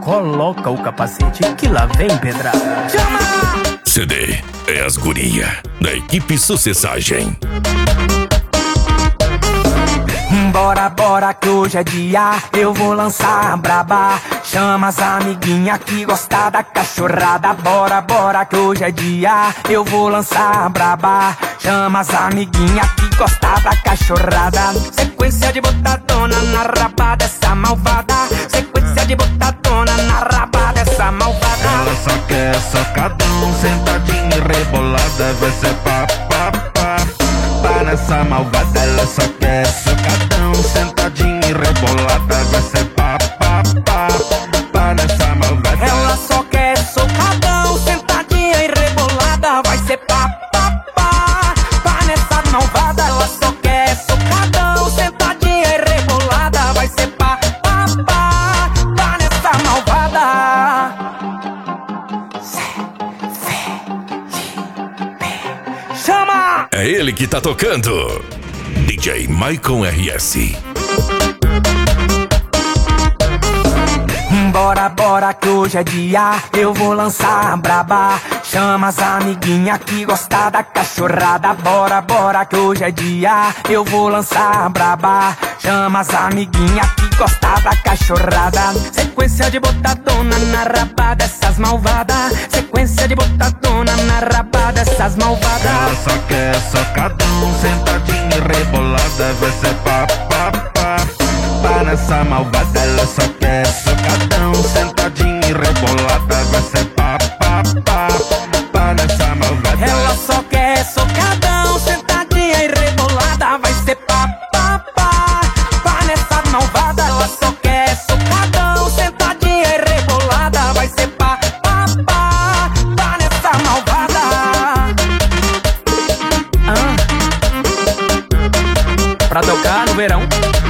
coloca o capacete que lá vem pedrada. Chama! CD é as guria da equipe Sucessagem. Bora, bora que hoje é dia, eu vou lançar a braba. Chama as amiguinha que gosta da cachorrada. Bora, bora que hoje é dia, eu vou lançar a braba. Chama as amiguinha que gosta da cachorrada. Sequência de botadona na raba dessa malvada. Sequência de botadona na raba dessa malvada. Ela só quer socadão, sentadinha e rebolada. Vai ser pá, pá, pá, pá nessa malvada. Ela só quer socadão, sentadinha e rebolada. Vai ser pá, pá, pá, pá nessa malvada. Ela só quer socadão, sentadinha e rebolada. Vai ser pá, pá, pá, pá nessa malvada. Ela só quer socadão, sentadinha e rebolada. Vai ser pá, pá, pá, pá nessa malvada. Chama! É ele que tá tocando. DJ Maicon RS. Bora, bora que hoje é dia, eu vou lançar a braba. Chama as amiguinha que gosta da cachorrada. Bora, bora que hoje é dia, eu vou lançar a braba. Chama as amiguinha que gosta da cachorrada. Sequência de botadona na raba dessas malvadas. Sequência de botadona na raba dessas malvadas. Ela só quer socadão, sentadinha e rebolada. Vai ser pá, pá, pá, pá nessa malvada. Ela só quer socadão, sentadinha e rebolada. Vai ser pá, pá, pá, pá nessa malvada. Ela só quer socadão, sentadinha e rebolada. Vai ser pá, pá, pá, pá nessa malvada. Ela só quer socadão, sentadinha e rebolada. Vai ser pá, pá, pá, pá nessa malvada. Pra tocar no verão.